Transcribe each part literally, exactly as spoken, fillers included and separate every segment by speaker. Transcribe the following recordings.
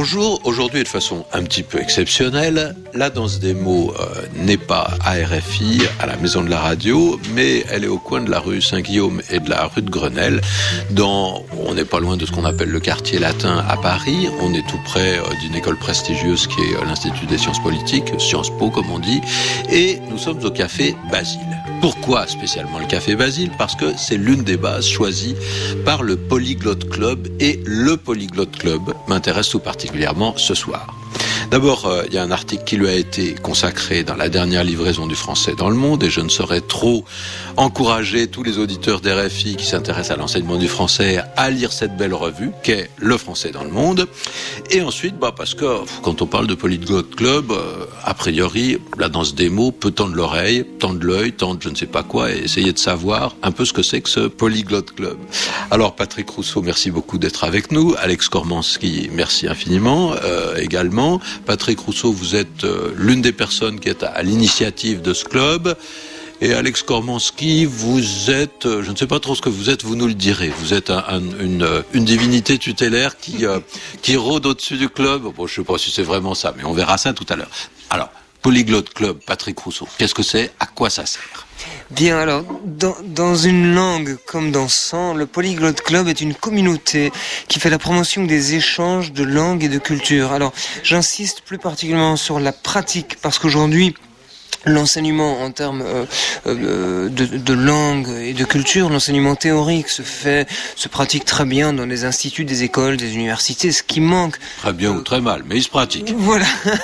Speaker 1: Bonjour, aujourd'hui de façon un petit peu exceptionnelle, la danse des mots euh, n'est pas à R F I, à la Maison de la Radio, mais elle est au coin de la rue Saint-Guillaume et de la rue de Grenelle. Dans, on n'est pas loin de ce qu'on appelle le quartier latin à Paris, on est tout près euh, d'une école prestigieuse qui est euh, l'Institut des sciences politiques, Sciences Po comme on dit, et nous sommes au café Basile. Pourquoi spécialement le café Basile ? Parce que c'est l'une des bases choisies par le Polyglotte Club, et le Polyglotte Club m'intéresse tout particulièrement ce soir. D'abord, euh, il y a un article qui lui a été consacré dans la dernière livraison du français dans le monde, et je ne saurais trop encourager tous les auditeurs d'R F I qui s'intéressent à l'enseignement du français à lire cette belle revue qu'est Le français dans le monde. Et ensuite, bah, parce que quand on parle de Polyglotte Club, euh, a priori, la danse des mots peut tendre l'oreille, tendre l'œil, tendre je ne sais pas quoi, et essayer de savoir un peu ce que c'est que ce Polyglotte Club. Alors, Patrick Rousseau, merci beaucoup d'être avec nous. Alex Kormanski, merci infiniment euh, également. Patrick Rousseau, vous êtes euh, l'une des personnes qui est à, à l'initiative de ce club. Et Alex Kormanski, vous êtes, euh, je ne sais pas trop ce que vous êtes, vous nous le direz. Vous êtes un, un, une, une divinité tutélaire qui, euh, qui rôde au-dessus du club. Bon, je ne sais pas si c'est vraiment ça, mais on verra ça tout à l'heure. Alors, Polyglotte Club, Patrick Rousseau, qu'est-ce que c'est ? À quoi ça sert ?
Speaker 2: Bien, alors, dans, dans une langue comme dans cent, le Polyglotte Club est une communauté qui fait la promotion des échanges de langues et de cultures. Alors, j'insiste plus particulièrement sur la pratique, parce qu'aujourd'hui, l'enseignement en termes euh, euh, de, de langue et de culture, l'enseignement théorique se fait, se pratique très bien dans les instituts, des écoles, des universités. Ce qui manque...
Speaker 1: Très bien euh, ou très mal, mais il se pratique.
Speaker 2: Voilà.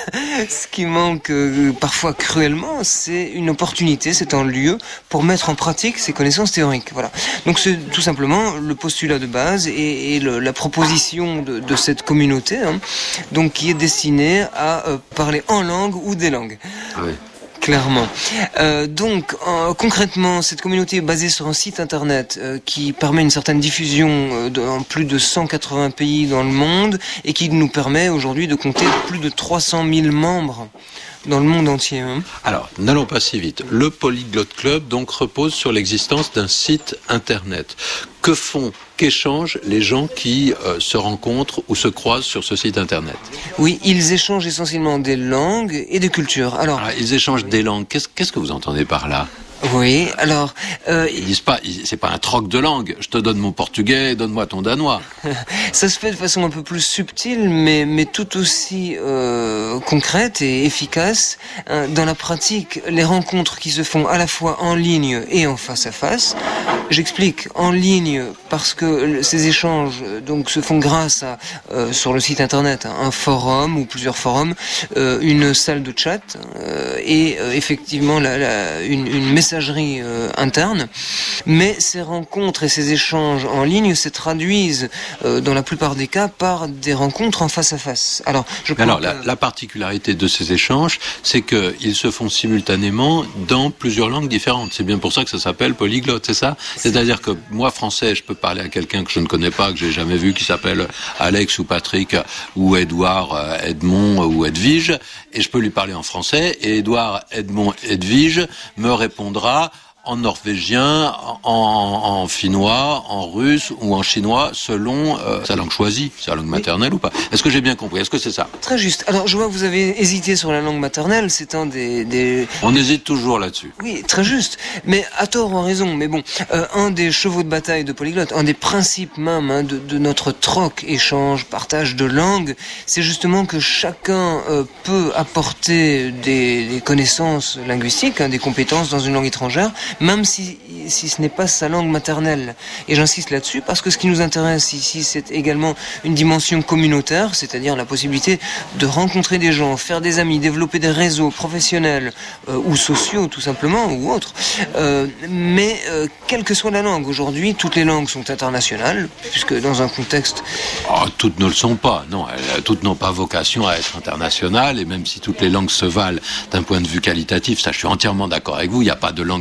Speaker 2: Ce qui manque euh, parfois cruellement, c'est une opportunité, c'est un lieu pour mettre en pratique ces connaissances théoriques. Voilà. Donc c'est tout simplement le postulat de base et, et le, la proposition de, de cette communauté, hein, donc qui est destinée à euh, parler en langue ou des langues.
Speaker 1: Oui.
Speaker 2: Clairement. Euh, donc, euh, concrètement, cette communauté est basée sur un site internet euh, qui permet une certaine diffusion euh, dans plus de cent quatre-vingts pays dans le monde et qui nous permet aujourd'hui de compter plus de trois cent mille membres dans le monde entier. Hein.
Speaker 1: Alors, n'allons pas si vite. Le Polyglotte Club, donc, repose sur l'existence d'un site internet. Que font, qu'échangent les gens qui euh, se rencontrent ou se croisent sur ce site internet ?
Speaker 2: Oui, ils échangent essentiellement des langues et des cultures. Alors,
Speaker 1: Alors ils échangent des langues. Qu'est-ce, qu'est-ce que vous entendez par là ?
Speaker 2: Oui, alors... Euh,
Speaker 1: ils disent pas, c'est pas un troc de langue. Je te donne mon portugais, donne-moi ton danois.
Speaker 2: Ça se fait de façon un peu plus subtile, mais, mais tout aussi euh, concrète et efficace. Hein, dans la pratique, les rencontres qui se font à la fois en ligne et en face à face. J'explique, en ligne, parce que ces échanges donc se font grâce à, euh, sur le site internet, un forum ou plusieurs forums, euh, une salle de chat euh, et euh, effectivement la, la, une, une messagerie euh, interne. Mais ces rencontres et ces échanges en ligne se traduisent euh, dans la plupart des cas par des rencontres en face à face. Alors, je
Speaker 1: Alors
Speaker 2: que...
Speaker 1: la, la particularité de ces échanges, c'est qu'ils se font simultanément dans plusieurs langues différentes. C'est bien pour ça que ça s'appelle polyglotte, c'est ça ? C'est-à-dire que moi, français, je peux parler à quelqu'un que je ne connais pas, que j'ai jamais vu, qui s'appelle Alex ou Patrick ou Édouard, Edmond ou Edwige, et je peux lui parler en français, et Édouard, Edmond, Edwige me répondra en norvégien, en, en finnois, en russe ou en chinois, selon euh, sa langue choisie, sa langue maternelle oui. ou pas. Est-ce que j'ai bien compris ? Est-ce que c'est ça ?
Speaker 2: Très juste. Alors, je vois que vous avez hésité sur la langue maternelle, c'est un des... des...
Speaker 1: On hésite toujours là-dessus.
Speaker 2: Oui, très juste. Mais à tort ou à raison. Mais bon, euh, un des chevaux de bataille de Polyglotte, un des principes même hein, de, de notre troc, échange, partage de langue, c'est justement que chacun euh, peut apporter des, des connaissances linguistiques, hein, des compétences dans une langue étrangère, même si, si ce n'est pas sa langue maternelle. Et j'insiste là-dessus parce que ce qui nous intéresse ici, c'est également une dimension communautaire, c'est-à-dire la possibilité de rencontrer des gens, faire des amis, développer des réseaux professionnels euh, ou sociaux tout simplement, ou autres. Euh, mais euh, quelle que soit la langue, aujourd'hui, toutes les langues sont internationales, puisque dans un contexte...
Speaker 1: Oh, toutes ne le sont pas, non. Elles, toutes n'ont pas vocation à être internationales, et même si toutes les langues se valent d'un point de vue qualitatif, ça je suis entièrement d'accord avec vous, il n'y a pas de langue plus belle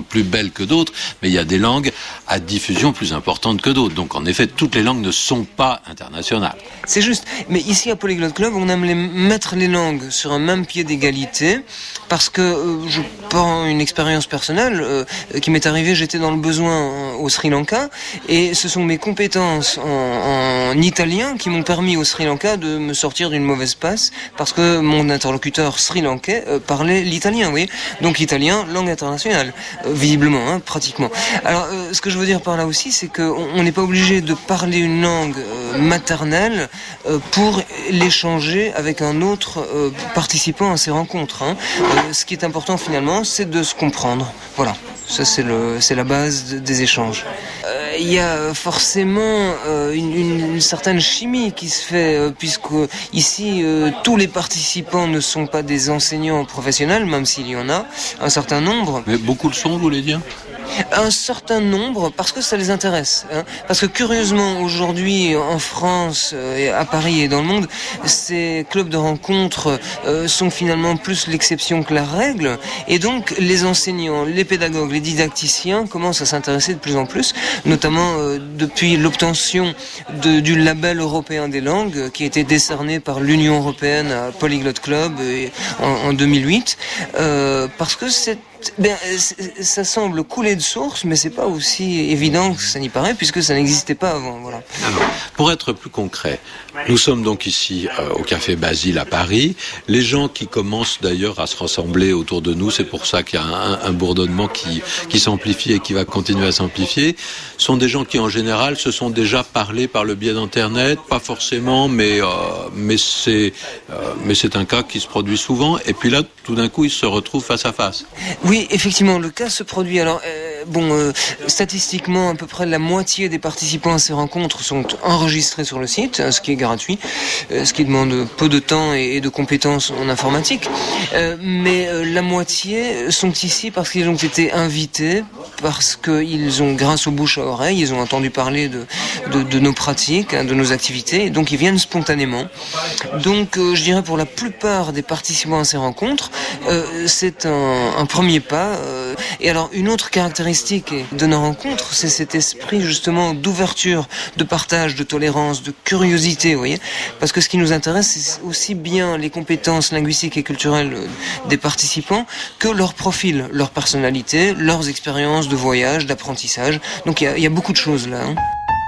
Speaker 1: telles que d'autres, mais il y a des langues à diffusion plus importante que d'autres. Donc en effet, toutes les langues ne sont pas internationales.
Speaker 2: C'est juste. Mais ici à Polyglotte Club, on aime les, mettre les langues sur un même pied d'égalité, parce que euh, je prends une expérience personnelle euh, qui m'est arrivée. J'étais dans le besoin au Sri Lanka, et ce sont mes compétences en, en italien qui m'ont permis au Sri Lanka de me sortir d'une mauvaise passe, parce que mon interlocuteur sri-lankais euh, parlait l'italien, vous voyez. Donc l'italien, langue internationale, euh, visiblement, hein, pratiquement. Alors, euh, ce que je veux dire par là aussi, c'est qu'on n'est pas obligé de parler une langue euh, maternelle euh, pour l'échanger avec un autre euh, participant à ces rencontres. Hein. Euh, ce qui est important finalement, c'est de se comprendre. Voilà. Ça, c'est le, c'est la base de, des échanges. Euh, il y a forcément euh, une, une, une certaine chimie qui se fait, euh, puisque ici, euh, tous les participants ne sont pas des enseignants professionnels, même s'il y en a un certain nombre.
Speaker 1: Mais beaucoup le sont, vous voulez dire ?
Speaker 2: Un certain nombre, parce que ça les intéresse. Hein. Parce que curieusement, aujourd'hui, en France, euh, à Paris et dans le monde, ces clubs de rencontres euh, sont finalement plus l'exception que la règle. Et donc, les enseignants, les pédagogues, les didacticiens commencent à s'intéresser de plus en plus, notamment euh, depuis l'obtention de, du label européen des langues, qui a été décerné par l'Union européenne à Polyglotte Club euh, en, en deux mille huit, euh, parce que c'est Ben, ça semble couler de source, mais c'est pas aussi évident que ça n'y paraît, puisque ça n'existait pas avant. Voilà.
Speaker 1: Alors, pour être plus concret, nous sommes donc ici euh, au Café Basile à Paris. Les gens qui commencent d'ailleurs à se rassembler autour de nous, c'est pour ça qu'il y a un, un bourdonnement qui, qui s'amplifie et qui va continuer à s'amplifier, sont des gens qui en général se sont déjà parlé par le biais d'Internet, pas forcément, mais, euh, mais, c'est, euh, mais c'est un cas qui se produit souvent. Et puis là, tout d'un coup, ils se retrouvent face à face.
Speaker 2: Oui, effectivement, le cas se produit. Alors, euh, bon, euh, statistiquement, à peu près la moitié des participants à ces rencontres sont enregistrés sur le site, ce qui est gratuit, euh, ce qui demande peu de temps et, et de compétences en informatique. Euh, mais euh, la moitié sont ici parce qu'ils ont été invités, parce qu'ils ont, grâce aux bouche à oreille, ils ont entendu parler de, de, de nos pratiques, hein, de nos activités, et donc ils viennent spontanément. Donc, euh, je dirais pour la plupart des participants à ces rencontres, euh, c'est un, un premier pas. Euh, et alors, une autre caractéristique de nos rencontres, c'est cet esprit justement d'ouverture, de partage, de tolérance, de curiosité, vous voyez. Parce que ce qui nous intéresse, c'est aussi bien les compétences linguistiques et culturelles des participants que leur profil, leur personnalité, leurs expériences de voyage, d'apprentissage. Donc, il y a, il y a beaucoup de choses là. Hein.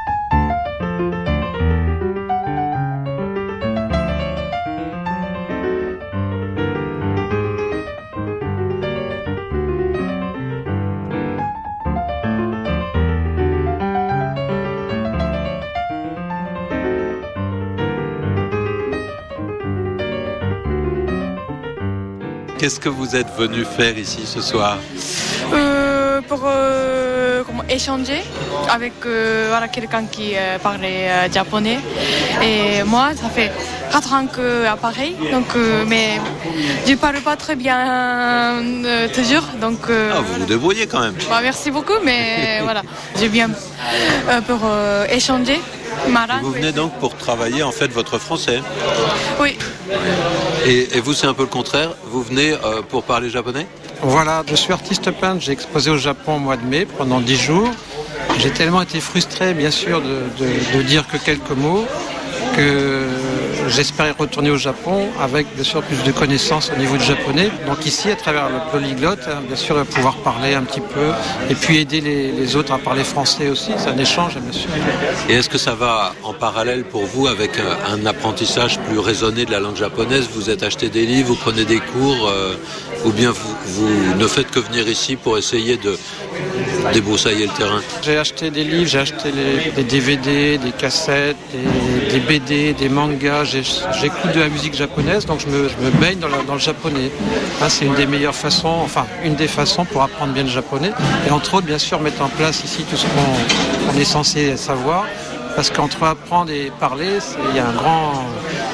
Speaker 1: Qu'est-ce que vous êtes venu faire ici ce soir ?
Speaker 3: euh, Pour euh, comment, échanger avec euh, voilà, quelqu'un qui euh, parlait euh, japonais. Et moi, ça fait quatre ans que à Paris, donc, euh, mais je ne parle pas très bien euh, toujours. Donc, euh,
Speaker 1: ah, vous
Speaker 3: voilà.
Speaker 1: Vous débrouillez quand même.
Speaker 3: Bah, merci beaucoup, mais voilà, je viens euh, pour euh, échanger.
Speaker 1: Vous venez donc pour travailler en fait votre français.
Speaker 3: Oui.
Speaker 1: Et, et vous, c'est un peu le contraire. Vous venez euh, pour parler japonais ?
Speaker 4: Voilà, je suis artiste peintre. J'ai exposé au Japon au mois de mai pendant dix jours. J'ai tellement été frustré, bien sûr, de, de, de dire que quelques mots, que j'espérais retourner au Japon avec, bien sûr, plus de connaissances au niveau du japonais. Donc ici, à travers le polyglotte, hein, bien sûr, pouvoir parler un petit peu et puis aider les, les autres à parler français aussi. C'est un échange, bien sûr.
Speaker 1: Et est-ce que ça va en parallèle pour vous avec un, un apprentissage plus raisonné de la langue japonaise ? Vous êtes acheté des livres, vous prenez des cours, euh, ou bien vous, vous ne faites que venir ici pour essayer de débroussailler le terrain ?
Speaker 4: J'ai acheté des livres, j'ai acheté les, des D V D, des cassettes, des, des B D, des mangas. J'ai, j'écoute de la musique japonaise, donc je me, je me baigne dans, la, dans le japonais. Hein, c'est une des meilleures façons, enfin une des façons pour apprendre bien le japonais. Et entre autres, bien sûr, mettre en place ici tout ce qu'on, qu'on est censé savoir. Parce qu'entre apprendre et parler, il y a un grand,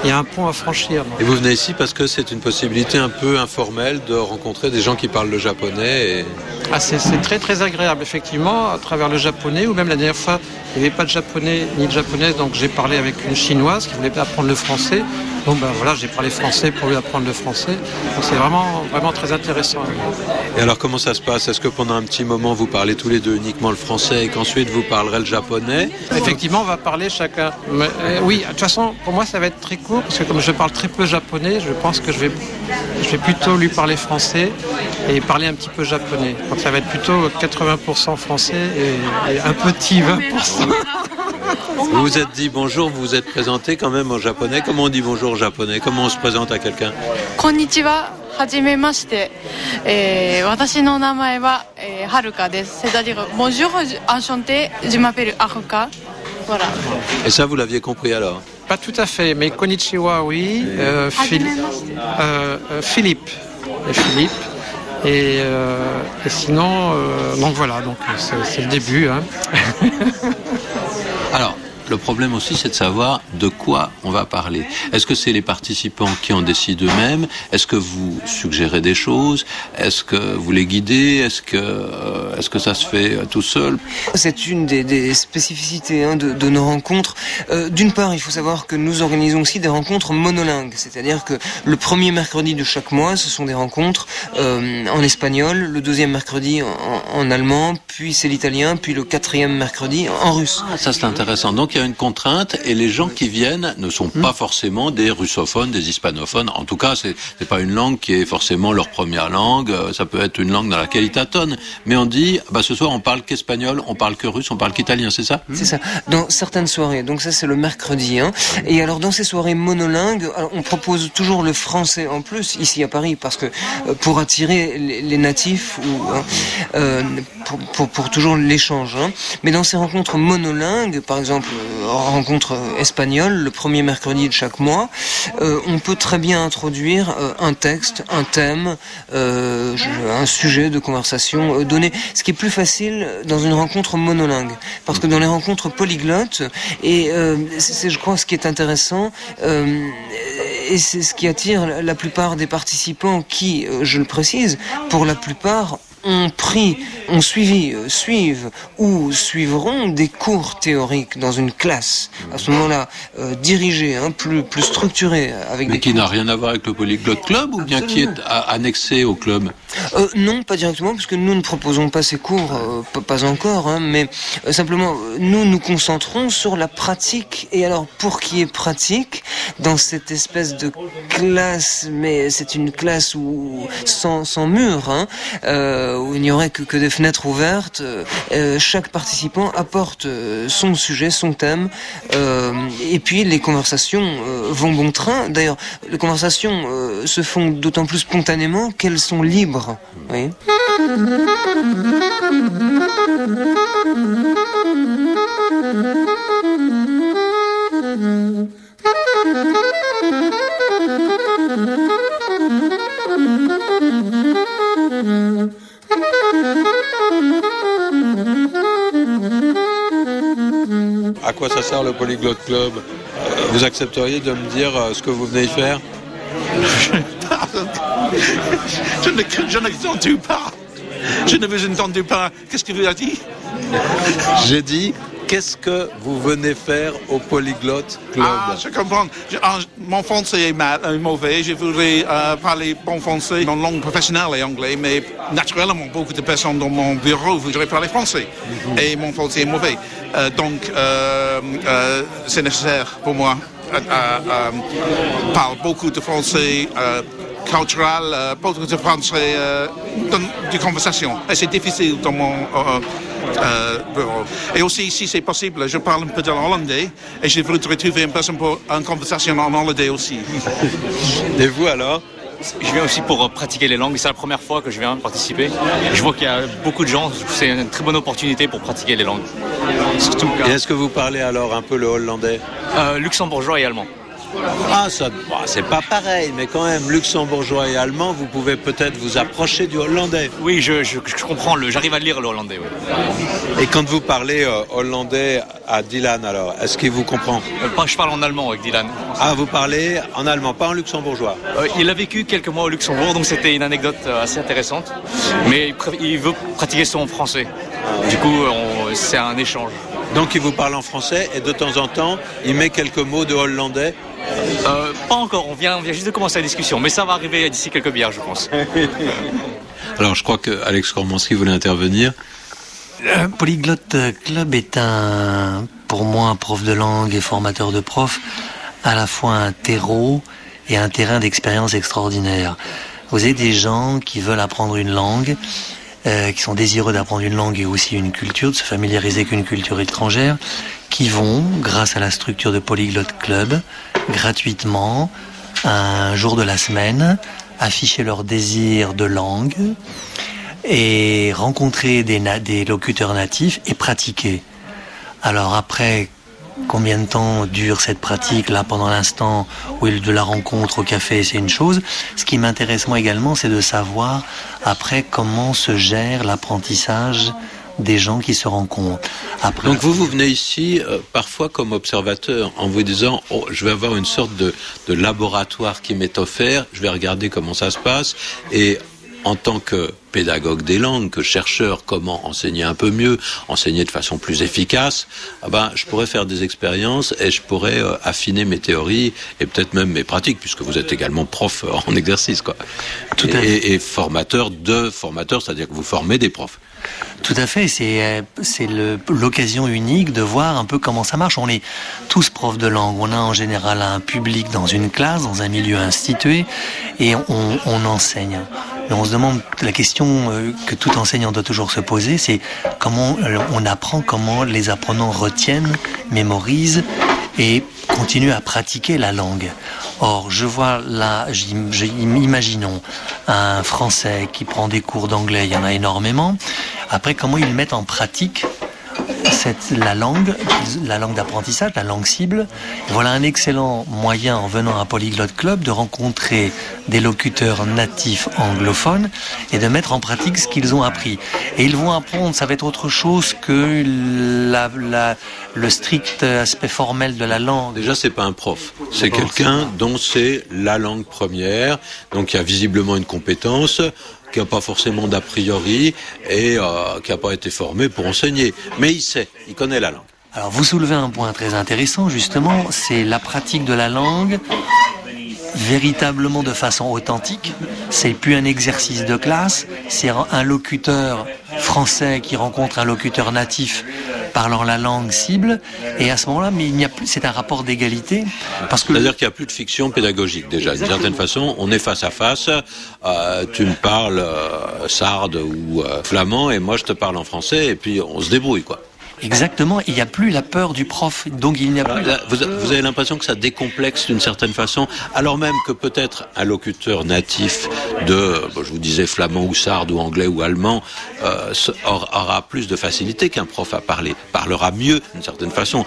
Speaker 4: il y a un pont à franchir. Donc.
Speaker 1: Et vous venez ici parce que c'est une possibilité un peu informelle de rencontrer des gens qui parlent le japonais et...
Speaker 4: Ah, c'est, c'est très très agréable, effectivement, à travers le japonais, ou même la dernière fois, il n'y avait pas de japonais ni de japonaise, donc j'ai parlé avec une chinoise qui voulait apprendre le français. Bon ben voilà, j'ai parlé français pour lui apprendre le français. Donc c'est vraiment, vraiment très intéressant.
Speaker 1: Et alors comment ça se passe? Est-ce que pendant un petit moment vous parlez tous les deux uniquement le français et qu'ensuite vous parlerez le japonais?
Speaker 4: Effectivement, on va parler chacun. Mais, euh, oui, de toute façon, pour moi ça va être très court, parce que comme je parle très peu japonais, je pense que je vais, je vais plutôt lui parler français et parler un petit peu japonais. Donc ça va être plutôt quatre-vingts pour cent français et, et un petit vingt pour cent.
Speaker 1: Vous vous êtes dit bonjour, vous vous êtes présenté quand même en japonais. Comment on dit bonjour en japonais? Comment on se présente à quelqu'un?
Speaker 3: Konnichiwa, hajimemashite. Eh, watashi no namae wa eh, Haruka desu. C'est-à-dire bonjour, enchanté, je m'appelle Haruka. Voilà.
Speaker 1: Et ça, vous l'aviez compris alors?
Speaker 4: Pas tout à fait, mais konnichiwa, oui. Euh, Phil... euh, euh, Philippe. Et Philippe. Et, euh, et sinon, euh, donc voilà, donc c'est, c'est le début. Hein.
Speaker 1: Alors, le problème aussi, c'est de savoir de quoi on va parler. Est-ce que c'est les participants qui en décident eux-mêmes? Est-ce que vous suggérez des choses? Est-ce que vous les guidez? Est-ce que, euh, est-ce que ça se fait euh, tout seul?
Speaker 2: C'est une des, des spécificités hein, de, de nos rencontres. Euh, d'une part, il faut savoir que nous organisons aussi des rencontres monolingues. C'est-à-dire que le premier mercredi de chaque mois, ce sont des rencontres euh, en espagnol, le deuxième mercredi en, en allemand, puis c'est l'italien, puis le quatrième mercredi en russe.
Speaker 1: Ah, ça c'est intéressant. Donc il y a une contrainte et les gens qui viennent ne sont pas forcément des russophones, des hispanophones. En tout cas, c'est, c'est pas une langue qui est forcément leur première langue. Ça peut être une langue dans laquelle ils tâtonnent. Mais on dit, bah ce soir on parle qu'espagnol, on parle que russe, on parle qu'italien, c'est ça?
Speaker 2: C'est ça. Dans certaines soirées. Donc ça c'est le mercredi. Hein. Et alors dans ces soirées monolingues, on propose toujours le français en plus ici à Paris parce que euh, pour attirer les, les natifs ou hein, euh, pour, pour, pour toujours l'échange. Hein. Mais dans ces rencontres monolingues, par exemple euh, rencontre espagnole, le premier mercredi de chaque mois, euh, on peut très bien introduire euh, un texte, un thème, euh, un sujet de conversation euh, donné. Ce qui est plus facile dans une rencontre monolingue, parce que dans les rencontres polyglottes, et euh, c'est, c'est je crois ce qui est intéressant, euh, et c'est ce qui attire la plupart des participants qui, euh, je le précise, pour la plupart ont pris, ont suivi, euh, suivent ou suivront des cours théoriques dans une classe, à ce moment-là, euh, dirigée, hein, plus, plus structurée. Avec
Speaker 1: Mais
Speaker 2: des
Speaker 1: qui
Speaker 2: cours...
Speaker 1: n'a rien à voir avec le Polyglotte Club, ou bien Absolument. Qui est a- annexé au club?
Speaker 2: euh, Non, pas directement, parce que nous ne proposons pas ces cours, euh, pas, pas encore, hein, mais euh, simplement, nous nous concentrons sur la pratique. Et alors, pour qui est pratique, dans cette espèce de classe, mais c'est une classe où, sans, sans mur, hein, euh, où il n'y aurait que, que des fenêtres ouvertes, euh, chaque participant apporte euh, son sujet, son thème, euh, et puis les conversations euh, vont bon train. D'ailleurs, les conversations euh, se font d'autant plus spontanément qu'elles sont libres. Oui.
Speaker 1: À quoi ça sert le Polyglotte Club? euh, Vous accepteriez de me dire euh, ce que vous venez y faire?
Speaker 5: Je ne, je n'entends pas. Je ne vous entends pas. Qu'est-ce que vous avez dit?
Speaker 1: J'ai dit, qu'est-ce que vous venez faire au Polyglotte Club?
Speaker 5: Ah, je comprends. Je, ah, mon français est mal, euh, mauvais. Je voudrais euh, parler bon français en langue professionnelle et anglais, mais naturellement, beaucoup de personnes dans mon bureau voudraient parler français. Mm-hmm. Et mon français est mauvais. Euh, donc, euh, euh, c'est nécessaire pour moi. Euh, euh, parle beaucoup de français euh, culturel, euh, beaucoup de français euh, dans, de conversation. Et c'est difficile dans mon euh, euh, bureau. Et aussi, si c'est possible, je parle un peu de l'hollandais et je voudrais trouver une personne pour une conversation en hollandais aussi.
Speaker 1: Et vous alors?
Speaker 6: Je viens aussi pour pratiquer les langues. C'est la première fois que je viens participer. Je vois qu'il y a beaucoup de gens. C'est une très bonne opportunité pour pratiquer les langues.
Speaker 1: Surtout, et est-ce que vous parlez alors un peu le hollandais?
Speaker 6: euh, Luxembourgeois et allemand.
Speaker 1: Ah, ça, bah, c'est pas pareil, mais quand même, luxembourgeois et allemand, vous pouvez peut-être vous approcher du hollandais.
Speaker 6: Oui, je, je, je comprends, le, j'arrive à lire le hollandais. Oui.
Speaker 1: Et quand vous parlez euh, hollandais à Dylan, alors, est-ce qu'il vous comprend?
Speaker 6: euh, Je parle en allemand avec Dylan.
Speaker 1: Ah, vous parlez en allemand, pas en luxembourgeois?
Speaker 6: euh, Il a vécu quelques mois au Luxembourg, donc c'était une anecdote assez intéressante. Mais il, pr- il veut pratiquer son français. Du coup, on, c'est un échange.
Speaker 1: Donc il vous parle en français et de temps en temps, il met quelques mots de hollandais?
Speaker 6: Euh, pas encore, on vient, on vient juste de commencer la discussion, mais ça va arriver d'ici quelques bières, je pense.
Speaker 1: Alors je crois que Alex Kormanski voulait intervenir.
Speaker 2: Le Polyglotte Club est un, pour moi, un prof de langue et formateur de profs, à la fois un terreau et un terrain d'expérience extraordinaire. Vous avez des gens qui veulent apprendre une langue, euh, qui sont désireux d'apprendre une langue et aussi une culture, de se familiariser avec une culture étrangère, qui vont, grâce à la structure de Polyglotte Club, gratuitement, un jour de la semaine, afficher leur désir de langue et rencontrer des, na- des locuteurs natifs et pratiquer. Alors après, combien de temps dure cette pratique là pendant l'instant où il de la rencontre au café, c'est une chose. Ce qui m'intéresse moi également, c'est de savoir après comment se gère l'apprentissage des gens qui se rencontrent. Après,
Speaker 1: Donc vous, vous venez ici euh, parfois comme observateur en vous disant oh, je vais avoir une sorte de, de laboratoire qui m'est offert, je vais regarder comment ça se passe et en tant que pédagogue des langues, que chercheur, comment enseigner un peu mieux, enseigner de façon plus efficace, ah ben, je pourrais faire des expériences et je pourrais euh, affiner mes théories et peut-être même mes pratiques, puisque vous êtes également prof en exercice, quoi.
Speaker 2: Tout à fait.
Speaker 1: Et, et formateur de formateurs, c'est-à-dire que vous formez des profs.
Speaker 2: Tout à fait, c'est c'est le, l'occasion unique de voir un peu comment ça marche. On est tous profs de langue, on a en général un public dans une classe, dans un milieu institué, et on, on enseigne. Mais on se demande, la question que tout enseignant doit toujours se poser, c'est comment on apprend, comment les apprenants retiennent, mémorisent et continuent à pratiquer la langue. Or, je vois là, imaginons un Français qui prend des cours d'anglais, il y en a énormément. Après, comment ils mettent en pratique cette, la langue, la langue d'apprentissage, la langue cible. Et voilà un excellent moyen, en venant à Polyglotte Club, de rencontrer des locuteurs natifs anglophones et de mettre en pratique ce qu'ils ont appris. Et ils vont apprendre, ça va être autre chose que la, la, le strict aspect formel de la langue.
Speaker 1: Déjà, c'est pas un prof, c'est quelqu'un dont c'est la langue première, donc il y a visiblement une compétence, qui n'a pas forcément d'a priori et euh, qui n'a pas été formé pour enseigner. Mais il sait, il connaît la langue.
Speaker 2: Alors vous soulevez un point très intéressant, justement, c'est la pratique de la langue véritablement de façon authentique. C'est plus un exercice de classe, c'est un locuteur français qui rencontre un locuteur natif parlant la langue cible, et à ce moment-là, mais il n'y a plus, c'est un rapport d'égalité, parce que
Speaker 1: c'est-à-dire qu'il n'y a plus de fiction pédagogique déjà. D'une certaine façon, on est face à face. Euh, tu me parles euh, sarde ou euh, flamand, et moi je te parle en français, et puis on se débrouille, quoi.
Speaker 2: Exactement, il n'y a plus la peur du prof, donc il n'y a plus...
Speaker 1: Là, vous, vous avez l'impression que ça décomplexe d'une certaine façon, alors même que peut-être un locuteur natif de, bon, je vous disais, flamand ou sarde ou anglais ou allemand, euh, aura plus de facilité qu'un prof à parler, parlera mieux d'une certaine façon,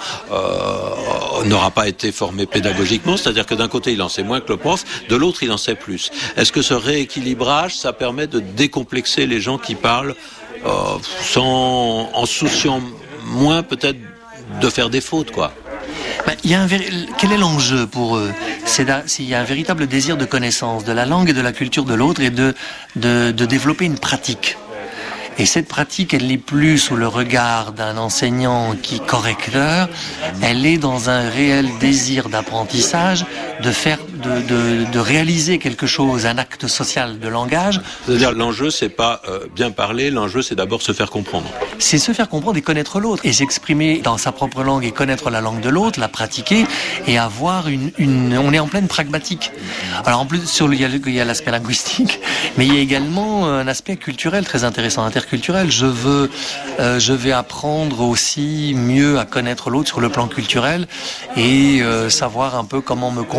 Speaker 1: euh, n'aura pas été formé pédagogiquement, c'est-à-dire que d'un côté il en sait moins que le prof, de l'autre il en sait plus. Est-ce que ce rééquilibrage, ça permet de décomplexer les gens qui parlent euh, sans, en souciant moins peut-être de faire des fautes, quoi.
Speaker 2: Ben, il y a un véri... Quel est l'enjeu pour eux ? C'est s'il y a un véritable désir de connaissance de la langue et de la culture de l'autre et de, de, de développer une pratique. Et cette pratique, elle n'est plus sous le regard d'un enseignant qui correcteur, elle est dans un réel désir d'apprentissage, de faire, de, de, de réaliser quelque chose, un acte social de langage.
Speaker 1: C'est-à-dire l'enjeu, c'est pas euh, bien parler, l'enjeu, c'est d'abord se faire comprendre.
Speaker 2: C'est se faire comprendre et connaître l'autre, et s'exprimer dans sa propre langue et connaître la langue de l'autre, la pratiquer et avoir une, une on est en pleine pragmatique. Alors en plus, sur le, il y a l'aspect linguistique, mais il y a également un aspect culturel très intéressant, interculturel. Je veux, euh, je vais apprendre aussi mieux à connaître l'autre sur le plan culturel et euh, savoir un peu comment me comporter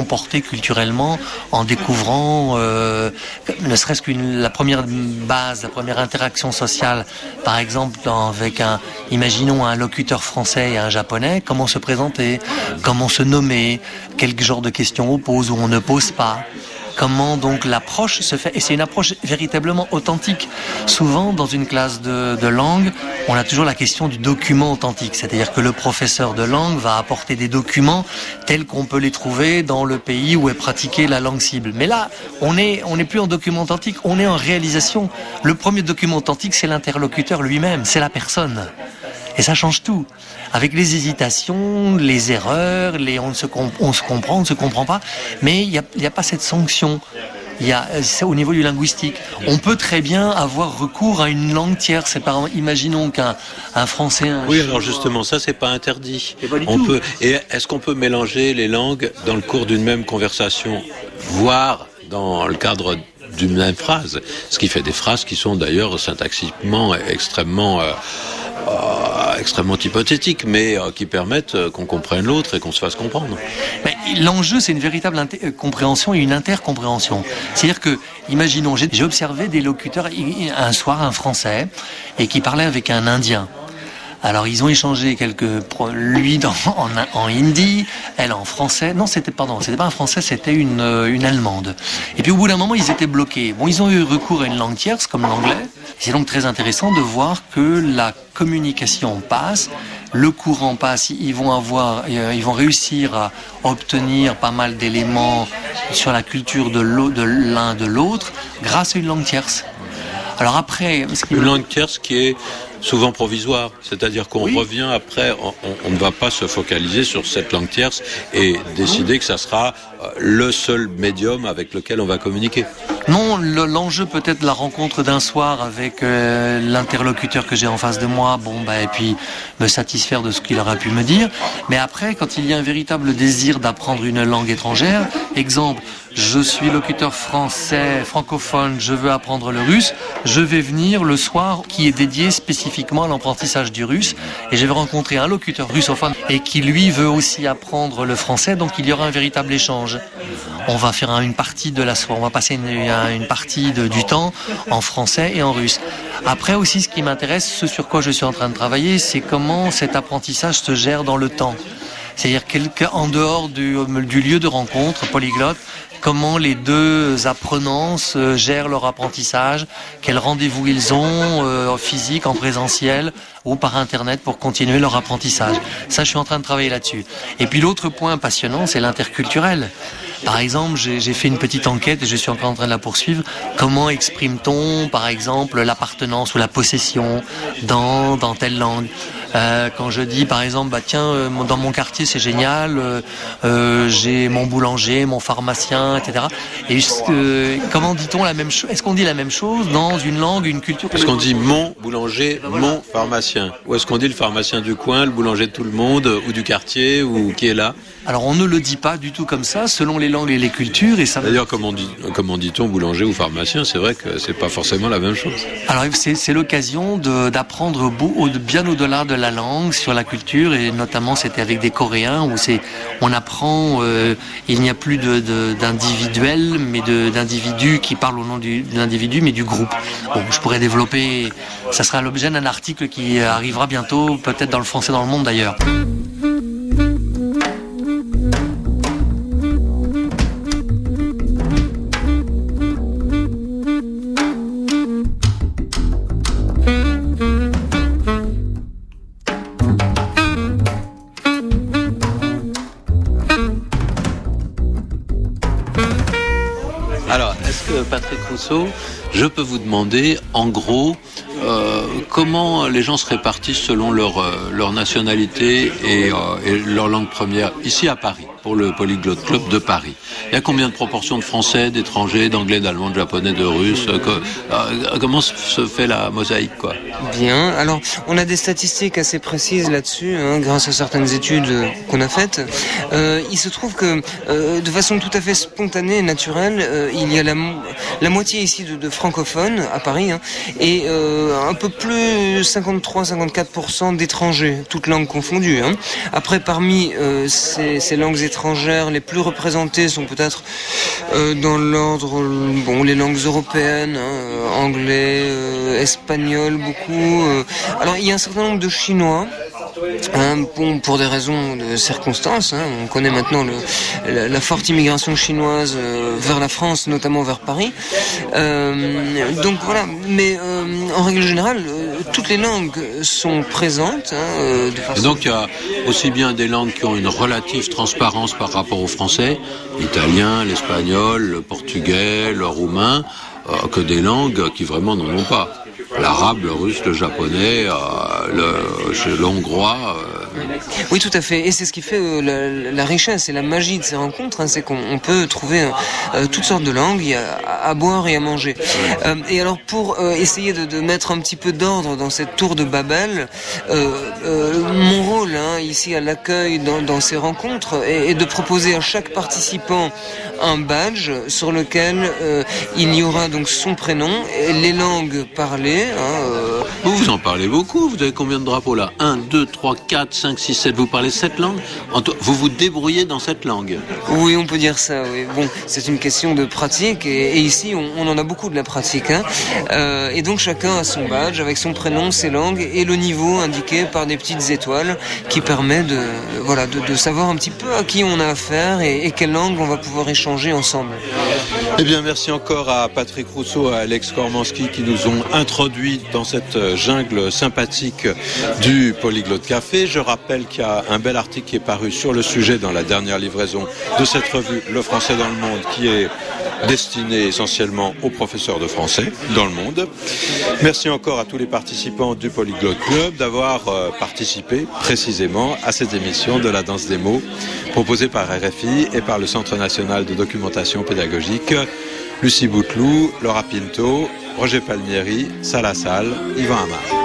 Speaker 7: porter culturellement en découvrant, euh, ne serait-ce qu'une la première base, la première interaction sociale, par exemple dans, avec un, imaginons un locuteur français et un japonais, comment se présenter, comment se nommer, quel genre de questions on pose ou on ne pose pas. Comment donc l'approche se fait, et c'est une approche véritablement authentique. Souvent, dans une classe de, de langue, on a toujours la question du document authentique, c'est-à-dire que le professeur de langue va apporter des documents tels qu'on peut les trouver dans le pays où est pratiquée la langue cible. Mais là, on est, on n'est plus en document authentique, on est en réalisation. Le premier document authentique, c'est l'interlocuteur lui-même, c'est la personne. Et ça change tout. Avec les hésitations, les erreurs, les on se, comp- on se comprend, on ne se comprend pas, mais il n'y a, y a pas cette sanction. Il y a, c'est au niveau du linguistique. On peut très bien avoir recours à une langue tierce. C'est par, imaginons qu'un un français... Un
Speaker 1: oui, alors justement, ça, c'est pas interdit.
Speaker 7: Et pas du
Speaker 1: on
Speaker 7: tout.
Speaker 1: peut, et est-ce qu'on peut mélanger les langues dans le cours d'une même conversation, voire dans le cadre d'une même phrase, ce qui fait des phrases qui sont d'ailleurs syntaxiquement extrêmement... Euh, Euh, extrêmement hypothétiques, mais euh, qui permettent euh, qu'on comprenne l'autre et qu'on se fasse comprendre.
Speaker 7: Mais l'enjeu, c'est une véritable inter- compréhension et une intercompréhension. C'est-à-dire que, imaginons, j'ai, j'ai observé des locuteurs, un soir, un Français, et qui parlait avec un Indien. Alors ils ont échangé quelques lui dans, en, en hindi, elle en français. Non, c'était pardon, c'était pas un français, c'était une une allemande. Et puis au bout d'un moment, ils étaient bloqués. Bon, ils ont eu recours à une langue tierce comme l'anglais. C'est donc très intéressant de voir que la communication passe, le courant passe. Ils vont avoir, ils vont réussir à obtenir pas mal d'éléments sur la culture de l'un de l'autre grâce à une langue tierce. Alors après, ce qui
Speaker 1: une langue tierce qui est souvent provisoire, c'est-à-dire qu'on oui. revient après, on, on ne va pas se focaliser sur cette langue tierce et décider que ça sera le seul médium avec lequel on va communiquer.
Speaker 7: Non, le, l'enjeu peut-être la rencontre d'un soir avec euh, l'interlocuteur que j'ai en face de moi, bon bah et puis me satisfaire de ce qu'il aura pu me dire. Mais après, quand il y a un véritable désir d'apprendre une langue étrangère, exemple, je suis locuteur français, francophone, je veux apprendre le russe, je vais venir le soir qui est dédié spécifiquement à l'apprentissage du russe et je vais rencontrer un locuteur russophone et qui lui veut aussi apprendre le français, donc il y aura un véritable échange. On va faire une partie de la soirée, on va passer une, une partie de, du temps en français et en russe. Après aussi, ce qui m'intéresse, ce sur quoi je suis en train de travailler, c'est comment cet apprentissage se gère dans le temps. C'est-à-dire qu'en dehors du, du lieu de rencontre polyglotte, comment les deux apprenants gèrent leur apprentissage, quels rendez-vous ils ont, euh, physique, en présentiel ou par Internet pour continuer leur apprentissage. Ça, je suis en train de travailler là-dessus. Et puis l'autre point passionnant, c'est l'interculturel. Par exemple, j'ai, j'ai fait une petite enquête et je suis encore en train de la poursuivre. Comment exprime-t-on, par exemple, l'appartenance ou la possession dans, dans telle langue ? Euh, quand je dis, par exemple, bah tiens, euh, dans mon quartier c'est génial, euh, euh, j'ai mon boulanger, mon pharmacien, et cetera. Et euh, comment dit-on la même chose ? Est-ce qu'on dit la même chose dans une langue, une culture ?
Speaker 1: Est-ce qu'on dit mon boulanger, voilà. Mon pharmacien ? Ou est-ce qu'on dit le pharmacien du coin, le boulanger de tout le monde, ou du quartier, ou qui est là ?
Speaker 7: Alors on ne le dit pas du tout comme ça, selon les langues et les cultures. Et ça...
Speaker 1: D'ailleurs, comment, dit, comment dit-on boulanger ou pharmacien ? C'est vrai que c'est pas forcément la même chose.
Speaker 7: Alors c'est, c'est l'occasion de, d'apprendre beau, bien au-delà de la langue, sur la culture, et notamment c'était avec des Coréens où c'est, on apprend, euh, il n'y a plus de, de, d'individuels, mais de, d'individus qui parlent au nom du, de l'individu, mais du groupe. Bon, je pourrais développer, ça sera l'objet d'un article qui arrivera bientôt, peut-être dans le Français dans le monde d'ailleurs.
Speaker 1: Patrick Rousseau, je peux vous demander, en gros, euh, comment les gens se répartissent selon leur, euh, leur nationalité et, euh, et leur langue première, ici à Paris, pour le Polyglotte Club de Paris. Il y a combien de proportions de Français, d'étrangers, d'Anglais, d'Allemands, de Japonais, de Russes euh, que, euh, Comment se fait la mosaïque, quoi ?
Speaker 2: Bien, alors on a des statistiques assez précises là-dessus, hein, grâce à certaines études qu'on a faites. Euh, il se trouve que, euh, de façon tout à fait spontanée et naturelle, euh, il y a la, la moitié ici de, de francophones à Paris, hein, et euh, un peu plus cinquante-trois à cinquante-quatre pour cent d'étrangers, toutes langues confondues. Hein. Après, parmi euh, ces, ces langues étrangères, étrangères les plus représentées sont peut-être euh, dans l'ordre, bon, les langues européennes, hein, anglais, euh, espagnol, beaucoup. Euh. Alors, il y a un certain nombre de Chinois. Hein, bon, pour des raisons de circonstances, hein, on connaît maintenant le, la, la forte immigration chinoise euh, vers la France, notamment vers Paris. Euh, donc voilà, mais euh, en règle générale, euh, toutes les langues sont présentes. Hein, euh, de façon...
Speaker 1: Et donc il y a aussi bien des langues qui ont une relative transparence par rapport au français, l'italien, l'espagnol, le portugais, le roumain, euh, que des langues qui vraiment n'en ont pas. L'arabe, le russe, le japonais, euh, le, l'hongrois. Euh...
Speaker 2: Oui, tout à fait. Et c'est ce qui fait euh, la, la richesse et la magie de ces rencontres, hein, c'est qu'on on peut trouver euh, toutes sortes de langues, il y a à, à boire et à manger. Euh, et alors, pour euh, essayer de, de mettre un petit peu d'ordre dans cette tour de Babel, euh, euh, mon rôle hein, ici à l'accueil dans, dans ces rencontres est, est de proposer à chaque participant un badge sur lequel euh, il y aura donc son prénom, et les langues parlées. Hein, euh...
Speaker 1: Vous, vous en parlez beaucoup. Vous avez combien de drapeaux là? un, deux, trois, quatre, cinq, six, sept. Vous parlez sept langues. Vous vous débrouillez dans cette langue?
Speaker 2: Oui, on peut dire ça. Oui. Bon, c'est une question de pratique et, et ici on, on en a beaucoup de la pratique. Hein. Euh, et donc chacun a son badge avec son prénom, ses langues et le niveau indiqué par des petites étoiles qui permet de voilà de, de savoir un petit peu à qui on a affaire et, et quelle langue on va pouvoir échanger ensemble.
Speaker 1: Eh bien, merci encore à Patrick Rousseau et à Alex Kormanski qui nous ont introduits dans cette jungle sympathique du Polyglotte Café. Je rappelle qu'il y a un bel article qui est paru sur le sujet dans la dernière livraison de cette revue Le Français dans le Monde, qui est destiné essentiellement aux professeurs de français dans le monde. Merci encore à tous les participants du Polyglotte Club d'avoir euh, participé précisément à cette émission de la danse des mots proposée par R F I et par le Centre national de documentation pédagogique. Lucie Bouteloup, Laura Pinto, Roger Palmieri, Salah Sall, Yvan Amar.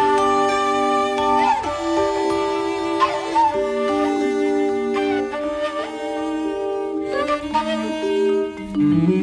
Speaker 8: Mm-hmm.